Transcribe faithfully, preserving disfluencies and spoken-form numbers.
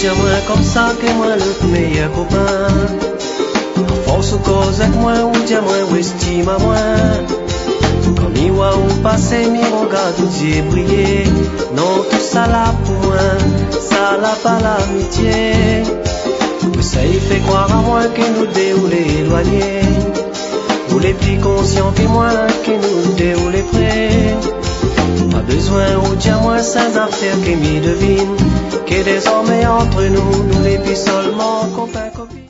tiens moi comme ça que moi le meilleur copain. En force cause avec moi ou tiens moi ou estime à moi. Quand mi wa ou passé mi regarde tout Dieu briller. Non tout ça là pour moi, ça là pas l'amitié. Ça y fait croire à moi que nous déroulés éloignés. Ou les plus conscients que moi que nous déroulés près. Pas besoin ou tiens moi sans affaires que m'y devine. Que désormais entre nous, nous les plus seulement copains copines.